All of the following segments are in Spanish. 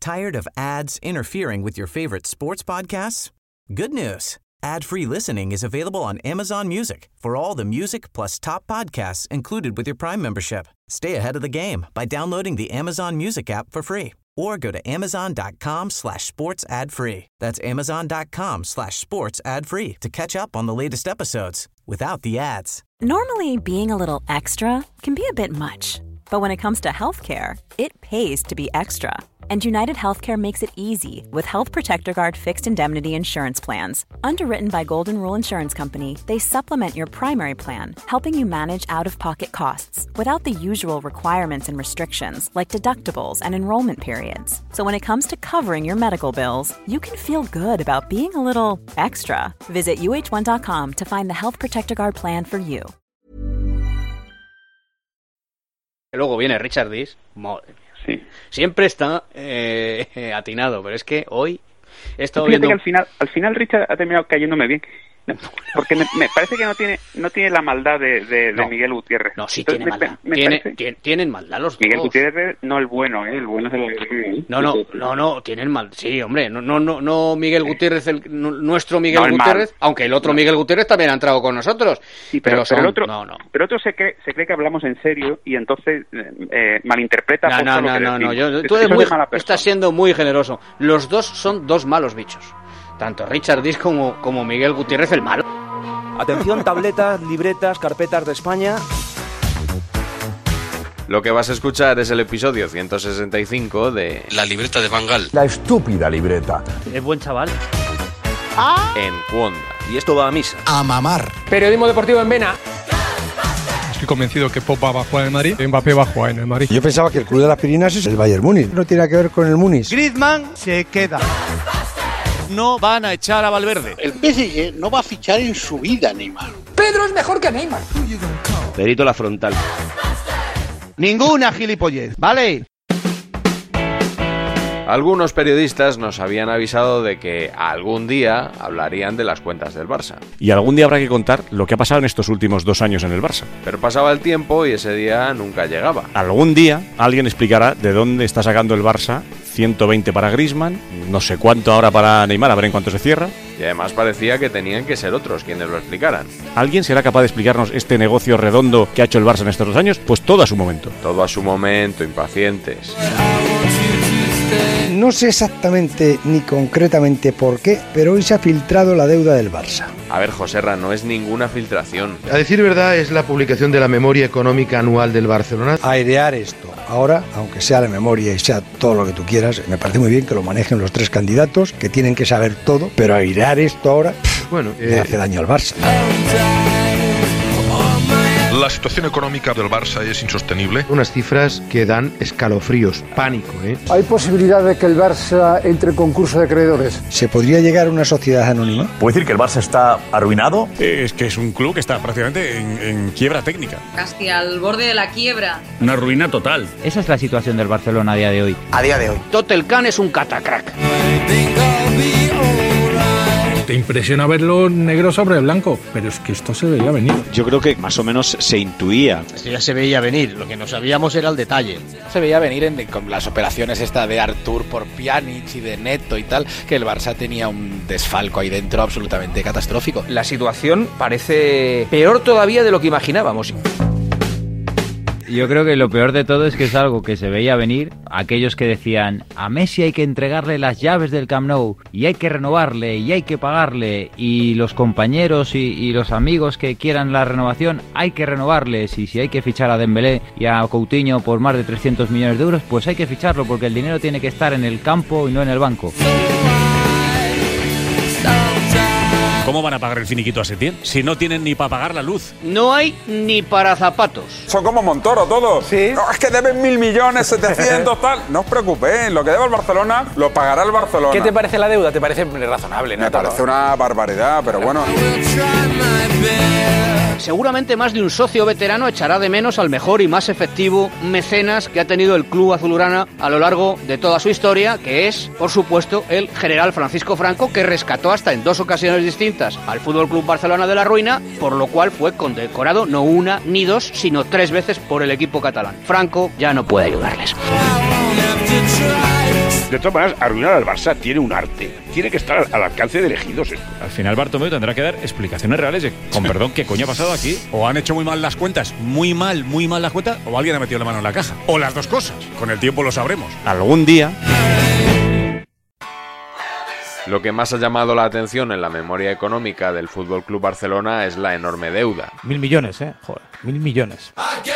Tired of ads interfering with your favorite sports podcasts? Good news. Ad-free listening is available on Amazon Music for all the music plus top podcasts included with your Prime membership. Stay ahead of the game by downloading the Amazon Music app for free or go to amazon.com/sports ad free. That's amazon.com/sports ad free to catch up on the latest episodes without the ads. Normally, being a little extra can be a bit much, but when it comes to healthcare, it pays to be extra. And United Healthcare makes it easy with Health Protector Guard fixed indemnity insurance plans. Underwritten by Golden Rule Insurance Company, they supplement your primary plan, helping you manage out-of-pocket costs without the usual requirements and restrictions like deductibles and enrollment periods. So when it comes to covering your medical bills, you can feel good about being a little extra. Visit uh1.com to find the Health Protector Guard plan for you. Luego viene Richard Dish. Madre mía. Sí. Siempre está atinado, pero es que hoy he estado Fíjate viendo... que al final Richard ha terminado cayéndome bien. Porque me parece que no tiene la maldad de Miguel Gutiérrez. No, sí. Entonces, tiene maldad. Tienen maldad los Miguel dos. Gutiérrez, no el bueno, el bueno es el... No, tienen mal. Sí, hombre, no Miguel Gutiérrez, nuestro Miguel Gutiérrez, aunque el otro Miguel Gutiérrez también ha entrado con nosotros. Sí, pero el otro, pero otro se cree que hablamos en serio y entonces malinterpreta. Tú estás siendo muy generoso. Los dos son dos malos bichos. Tanto Richard Dish como Miguel Gutiérrez el malo. Atención, tabletas, libretas, carpetas de España. Lo que vas a escuchar es el episodio 165 de La libreta de Van Gaal. La estúpida libreta. Es buen chaval. En Cuonda. Y esto va a misa. A mamar. Periodismo deportivo en Vena. Estoy convencido que Pogba va a jugar en el Madrid, Mbappé va a jugar en el Madrid. Yo pensaba que el club de las Pirinas es el Bayern Múnich. No tiene que ver con el Múnich. Griezmann se queda. No van a echar a Valverde. El PSG no va a fichar en su vida a Neymar. Pedro es mejor que Neymar. Perito la frontal. Ninguna gilipollez, ¿vale? Algunos periodistas nos habían avisado de que algún día hablarían de las cuentas del Barça. Y algún día habrá que contar lo que ha pasado en estos últimos 2 años en el Barça. Pero pasaba el tiempo y ese día nunca llegaba. Algún día alguien explicará de dónde está sacando el Barça 120 para Griezmann, no sé cuánto ahora para Neymar, a ver en cuánto se cierra. Y además parecía que tenían que ser otros quienes lo explicaran. ¿Alguien será capaz de explicarnos este negocio redondo que ha hecho el Barça en estos 2 años? Pues todo a su momento. Todo a su momento, impacientes. No sé exactamente ni concretamente por qué, pero hoy se ha filtrado la deuda del Barça. A ver, Joserra, no es ninguna filtración. A decir verdad, es la publicación de la memoria económica anual del Barcelona. Airear esto. Ahora, aunque sea la memoria y sea todo lo que tú quieras, me parece muy bien que lo manejen los 3 candidatos, que tienen que saber todo, pero airear esto ahora, bueno, le hace daño al Barça. La situación económica del Barça es insostenible. Unas cifras que dan escalofríos, pánico, ¿Hay posibilidad de que el Barça entre en concurso de acreedores? ¿Se podría llegar a una sociedad anónima? ¿Puede decir que el Barça está arruinado? Es que es un club que está prácticamente en quiebra técnica. Casi al borde de la quiebra. Una ruina total. Esa es la situación del Barcelona a día de hoy. A día de hoy. Totelcan es un catacrack. Te impresiona verlo negro sobre blanco, pero es que esto se veía venir. Yo creo que más o menos se intuía. Esto ya se veía venir, lo que no sabíamos era el detalle. Se veía venir con las operaciones de Artur por Pjanic y de Neto y tal, que el Barça tenía un desfalco ahí dentro absolutamente catastrófico. La situación parece peor todavía de lo que imaginábamos. Yo creo que lo peor de todo es que es algo que se veía venir. Aquellos que decían, a Messi hay que entregarle las llaves del Camp Nou y hay que renovarle y hay que pagarle, y los compañeros y los amigos que quieran la renovación hay que renovarles, y si hay que fichar a Dembélé y a Coutinho por más de 300 millones de euros, pues hay que ficharlo porque el dinero tiene que estar en el campo y no en el banco. ¿Cómo van a pagar el finiquito a Setién si no tienen ni para pagar la luz? No hay ni para zapatos. Son como Montoro todos. ¿Sí? No, es que deben 1.000 millones, 700, tal. No os preocupéis, lo que debe el Barcelona lo pagará el Barcelona. ¿Qué te parece la deuda? ¿Te parece razonable? ¿No? Me parece una barbaridad, pero bueno. Seguramente más de un socio veterano echará de menos al mejor y más efectivo mecenas que ha tenido el club azulgrana a lo largo de toda su historia, que es, por supuesto, el general Francisco Franco, que rescató hasta en 2 ocasiones distintas al Fútbol Club Barcelona de la ruina, por lo cual fue condecorado no 1 ni 2, sino 3 veces por el equipo catalán. Franco ya no puede ayudarles. De todas maneras, arruinar al Barça tiene un arte. Tiene que estar al alcance de elegidos. Al final Bartomeu tendrá que dar explicaciones reales de, con perdón, ¿qué coño ha pasado aquí? O han hecho muy mal las cuentas, muy mal las cuentas, o alguien ha metido la mano en la caja. O las dos cosas. Con el tiempo lo sabremos. Algún día... Lo que más ha llamado la atención en la memoria económica del FC Barcelona es la enorme deuda. 1.000 millones, joder, 1.000 millones.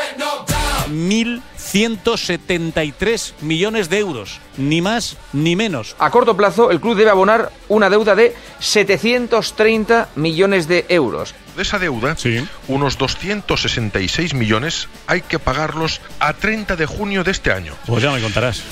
1.173 millones de euros, ni más ni menos. A corto plazo, el club debe abonar una deuda de 730 millones de euros. De esa deuda, unos 266 millones hay que pagarlos a 30 de junio de este año. Pues ya me contarás.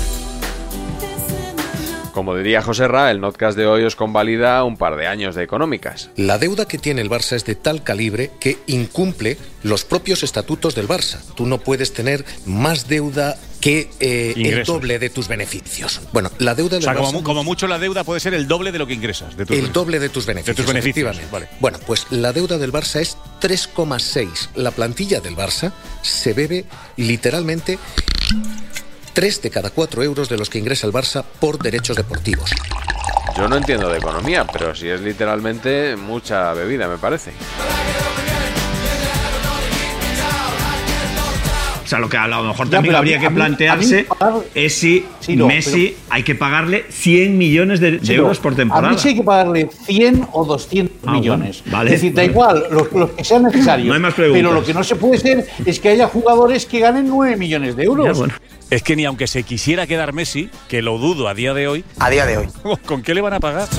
Como diría Joserra, el notcast de hoy os convalida un par de años de económicas. La deuda que tiene el Barça es de tal calibre que incumple los propios estatutos del Barça. Tú no puedes tener más deuda que el doble de tus beneficios. Bueno, la deuda del Barça... como mucho la deuda puede ser el doble de lo que ingresas. El doble de tus beneficios. De tus beneficios, vale. Bueno, pues la deuda del Barça es 3,6. La plantilla del Barça se bebe literalmente 3 de cada 4 euros de los que ingresa el Barça por derechos deportivos. Yo no entiendo de economía, pero si es literalmente mucha bebida, me parece. O sea, lo que a lo mejor también habría que plantearse es si Messi hay que pagarle 100 millones de euros por temporada. A Messi hay que pagarle 100 o 200 millones. Bueno, vale. Es decir, da igual, lo que sea necesario. No hay más preguntas. Pero lo que no se puede ser es que haya jugadores que ganen 9 millones de euros. Ya, bueno. Es que ni aunque se quisiera quedar Messi, que lo dudo a día de hoy. ¿Con qué le van a pagar?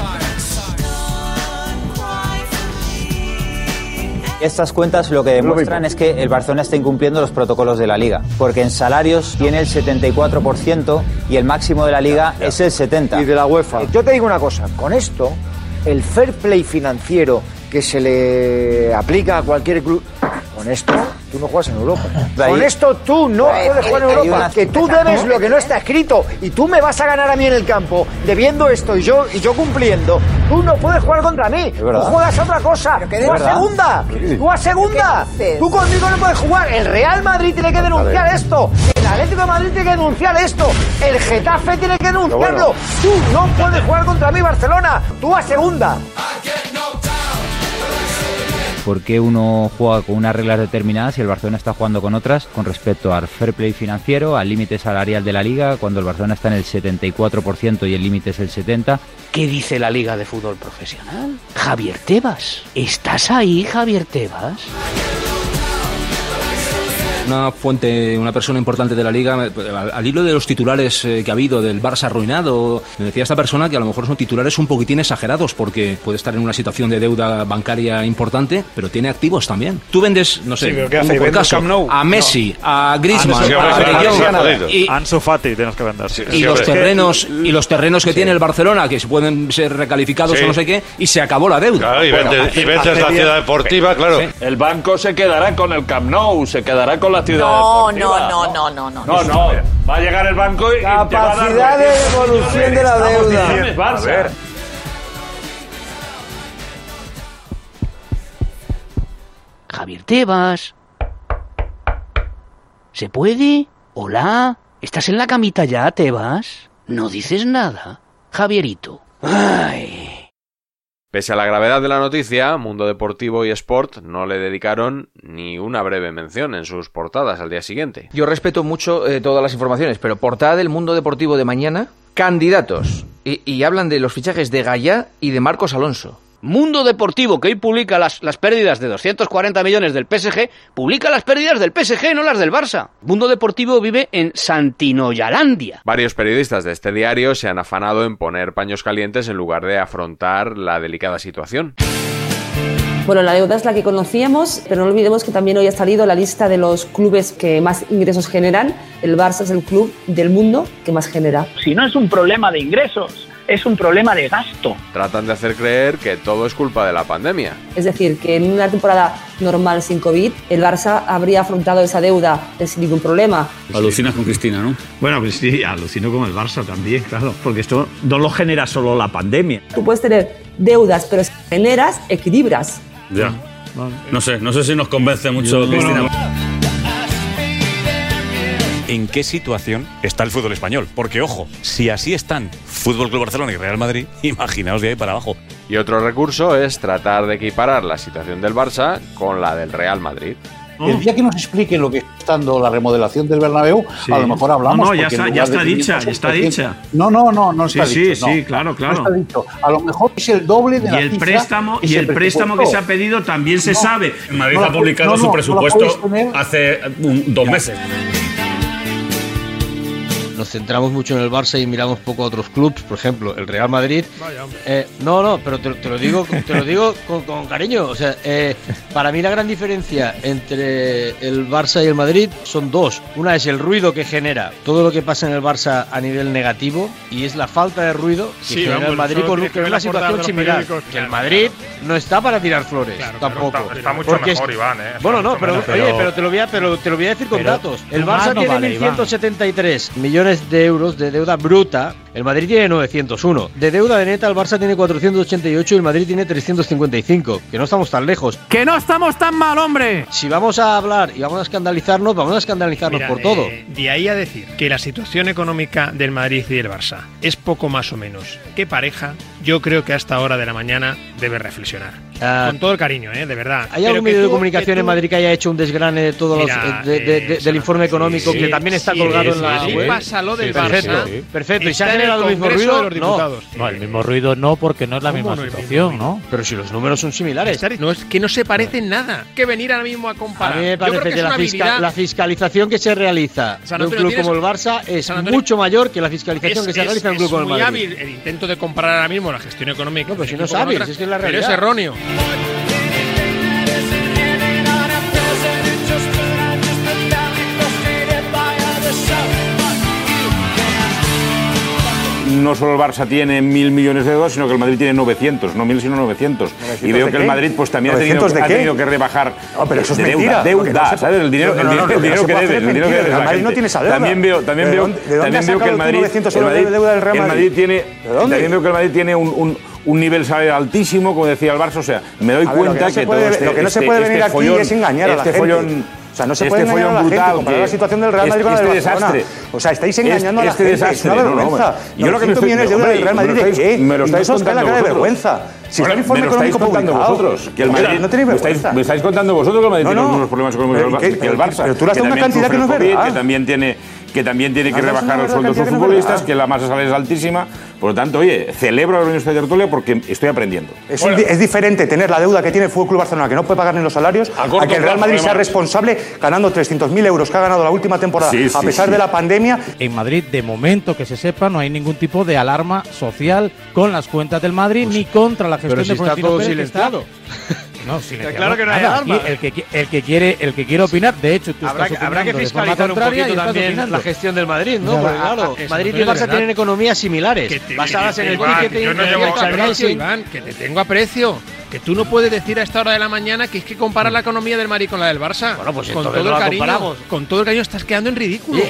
Estas cuentas lo que demuestran es que el Barcelona está incumpliendo los protocolos de la Liga, porque en salarios tiene el 74% y el máximo de la Liga es el 70%. Y de la UEFA. Yo te digo una cosa, con esto, el fair play financiero que se le aplica a cualquier club, con esto tú no juegas en Europa. Con esto tú no puedes jugar en Europa. Que tú debes lo que no está escrito y tú me vas a ganar a mí en el campo debiendo esto y yo cumpliendo. Tú no pudes jugar contra mí. Tú juegas a otra cosa. Tú a segunda. Tú a segunda. Tú conmigo no puedes jugar. El Real Madrid tiene que denunciar esto. El Atlético de Madrid tiene que denunciar esto. El Getafe tiene que denunciarlo. Tú no puedes jugar contra mí, Barcelona. Tú a segunda. ¿Por qué uno juega con unas reglas determinadas y el Barcelona está jugando con otras con respecto al fair play financiero, al límite salarial de la Liga, cuando el Barcelona está en el 74% y el límite es el 70%? ¿Qué dice la Liga de Fútbol Profesional? Javier Tebas. ¿Estás ahí, Javier Tebas? Una persona importante de la Liga, al hilo de los titulares que ha habido del Barça arruinado, me decía esta persona que a lo mejor son titulares un poquitín exagerados porque puede estar en una situación de deuda bancaria importante, pero tiene activos también. Tú vendes, no sé, por caso, a Messi, a Griezmann, a Ansu Fati tienes que vender. Y los terrenos que tiene el Barcelona, que pueden ser recalificados o no sé qué, y se acabó la deuda. Claro, y vendes la ciudad deportiva, claro. Sí. El banco se quedará con el Camp Nou, se quedará con la ciudad deportiva. No. Va a llegar el banco y capacidad de devolución de la deuda. A ver. Javier Tebas. ¿Se puede? Hola. ¿Estás en la camita ya, Tebas? No dices nada, Javierito. Ay. Pese a la gravedad de la noticia, Mundo Deportivo y Sport no le dedicaron ni una breve mención en sus portadas al día siguiente. Yo respeto mucho todas las informaciones, pero portada del Mundo Deportivo de mañana, candidatos. Y hablan de los fichajes de Gallá y de Marcos Alonso. Mundo Deportivo, que hoy publica las pérdidas de 240 millones del PSG, publica las pérdidas del PSG, no las del Barça. Mundo Deportivo vive en Santinoyalandia. Varios periodistas de este diario se han afanado en poner paños calientes en lugar de afrontar la delicada situación. Bueno, la deuda es la que conocíamos, pero no olvidemos que también hoy ha salido la lista de los clubes que más ingresos generan. El Barça es el club del mundo que más genera. Si no es un problema de ingresos, es un problema de gasto. Tratan de hacer creer que todo es culpa de la pandemia. Es decir, que en una temporada normal sin COVID, el Barça habría afrontado esa deuda sin ningún problema. Alucinas con Cristina, ¿no? Bueno, pues sí, alucino con el Barça también, claro, porque esto no lo genera solo la pandemia. Tú puedes tener deudas, pero si generas, equilibras. Ya. Vale. No sé si nos convence mucho Cristina. en qué situación está el fútbol español. Porque, ojo, si así están Fútbol Club Barcelona y Real Madrid, imaginaos de ahí para abajo. Y otro recurso es tratar de equiparar la situación del Barça con la del Real Madrid. El día que nos expliquen lo que está dando la remodelación del Bernabéu, a lo mejor hablamos. No, ya está dicha. No está dicho. Sí, claro. No está dicho. A lo mejor es el doble de la cifra. Y el préstamo que se ha pedido también se sabe. Madrid ha publicado su presupuesto hace 2 meses. Nos centramos mucho en el Barça y miramos poco a otros clubes, por ejemplo, el Real Madrid. Pero te lo digo con cariño. O sea, para mí la gran diferencia entre el Barça y el Madrid son 2. Una es el ruido que genera todo lo que pasa en el Barça a nivel negativo, y es la falta de ruido que genera el Madrid con una situación similar. Que el Madrid no está para tirar flores, tampoco. Está mucho mejor, Iván. Pero te lo voy a decir con datos. El Barça tiene 1.173 millones de euros de deuda bruta, el Madrid tiene 901. De deuda neta, el Barça tiene 488 y el Madrid tiene 355. Que no estamos tan lejos. ¡Que no estamos tan mal, hombre! Si vamos a hablar y vamos a escandalizarnos por todo. De ahí a decir que la situación económica del Madrid y del Barça es poco más o menos que pareja, yo creo que a esta hora de la mañana debe reflexionar. Con todo el cariño, de verdad. ¿Hay algún medio de comunicación en Madrid que haya hecho un desgrane de todos del informe económico que también está colgado en la web? Pasa lo del Barça. Perfecto. ¿Y se ha generado el mismo ruido? No, el mismo ruido no, porque no es la misma situación, ¿no? Pero si los números son similares. No, es que no se parecen nada. Que venir ahora mismo a comparar. A mí me parece que la fiscalización que se realiza en un club como el Barça es mucho mayor que la fiscalización que se realiza en un club como el Madrid. Es muy hábil el intento de comparar ahora mismo la gestión económica. No, pero si no sabes, es que es la realidad. Pero es erróneo. No solo el Barça tiene 1.000 millones de euros, sino que el Madrid tiene 900, no 1.000 sino 900. Y veo que el Madrid pues también ha tenido que rebajar pero eso es mentira, deuda, ¿sabes? El dinero que debe, el dinero que debe. El Madrid no tiene esa deuda. También veo que el Madrid tiene un nivel salarial altísimo, como decía el Barça, o sea, me doy cuenta que todo lo que no se puede venir aquí es engañar a la gente. O sea, no se puede engañar a la gente, comparar la situación del Real Madrid con la del Barcelona. O sea, estáis engañando a la gente, es una vergüenza. Yo lo que 900 millones de euros del Real Madrid, ¿de qué? Me lo estáis contando vosotros. De vergüenza. Si está el informe económico publicado. Vosotros, que el Madrid no tenéis vergüenza. Me estáis contando vosotros que el Madrid tiene unos problemas económicos que el Barça. Pero tú le has dado una cantidad que no es verdad. Que también tiene que rebajar los sueldos de los futbolistas, que la masa salarial es altísima. Por lo tanto, oye, celebro la reunión de esta tertulia porque estoy aprendiendo. Es diferente tener la deuda que tiene el Fútbol Club Barcelona, que no puede pagar ni los salarios, a que el Real Madrid sea responsable ganando 300.000 euros que ha ganado la última temporada, a pesar de la pandemia. En Madrid, de momento que se sepa, no hay ningún tipo de alarma social con las cuentas del Madrid ni contra la gestión de Florentino Pérez. Silenciado. No, silenciado. Claro que no hay alarma. El que quiere opinar, de hecho, tú habrá que fiscalizar un poquito también la gestión del Madrid, ¿no? Porque claro, Madrid y Barça tienen economías similares, basadas en el ticketing. Yo no llevo aprecio, Iván, que te tengo aprecio. Que tú no puedes decir a esta hora de la mañana que es que comparar la economía del Madrid con la del Barça. Bueno, pues con todo el cariño, con todo el cariño estás quedando en ridículo.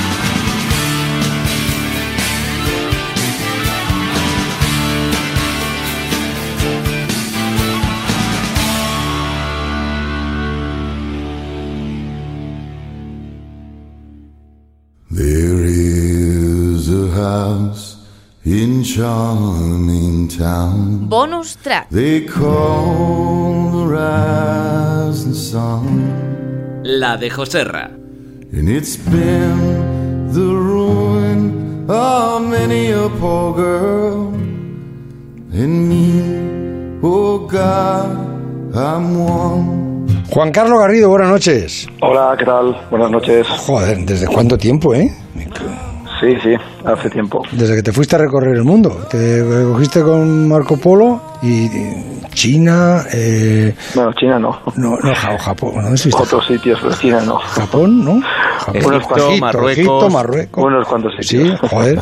There is a house in charming town. Bonus track. They call the rising sun. La de Joserra. And it's been the ruin of many a poor girl. And me, oh God, I'm one. Juan Carlos Garrido, buenas noches. Hola, ¿qué tal? Buenas noches. Joder, ¿desde cuánto tiempo, Sí, hace tiempo. Desde que te fuiste a recorrer el mundo. Te cogiste con Marco Polo y China... Bueno, China no. No, Japón. ¿No? Otros sitios, pero China no. Japón, ¿no? Japón. Egipto, Marruecos. Unos cuantos sitios. Sí, joder.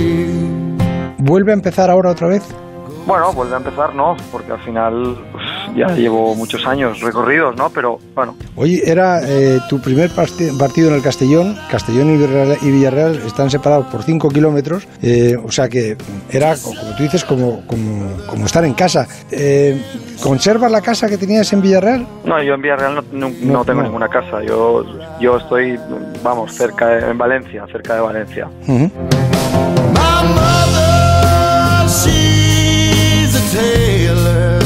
¿Vuelve a empezar ahora otra vez? Bueno, vuelve a empezar, ¿no? Porque al final ya llevo muchos años recorridos, ¿no? Pero bueno. Oye, era tu primer partido en el Castellón. Castellón y Villarreal están separados por 5 kilómetros, o sea que era, como tú dices, como estar en casa. ¿Conservas la casa que tenías en Villarreal? No, yo en Villarreal no tengo ninguna casa. Yo estoy, vamos, cerca de Valencia. Uh-huh. She's a tailor.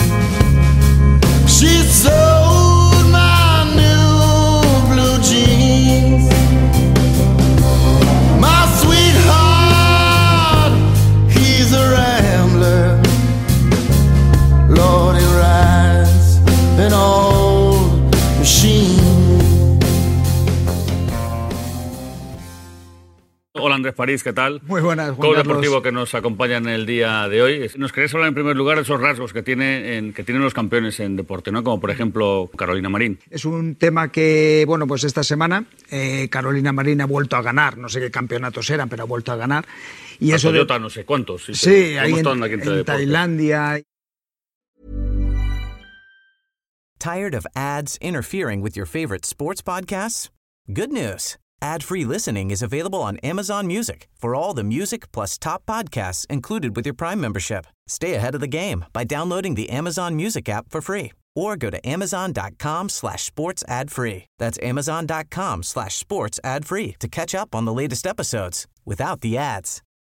She sewed my new blue jeans. My sweetheart, he's a rambler. Lord, he rides an old machine. Hola Andrés París, ¿qué tal? Muy buenas, Juan Coach Carlos. deportivo que nos acompaña en el día de hoy. Nos queréis hablar en primer lugar de esos rasgos que tienen los campeones en deporte, ¿no? Como por ejemplo Carolina Marín. Es un tema que, bueno, pues esta semana Carolina Marín ha vuelto a ganar. No sé qué campeonatos eran, pero ha vuelto a ganar. Y eso Toyota, no sé cuántos. Sí, ahí en Tailandia. Tired of ads interfering with your favorite sports podcasts? Good news. Ad-free listening is available on Amazon Music for all the music plus top podcasts included with your Prime membership. Stay ahead of the game by downloading the Amazon Music app for free or go to amazon.com/sports ad free. That's amazon.com/sports ad free to catch up on the latest episodes without the ads.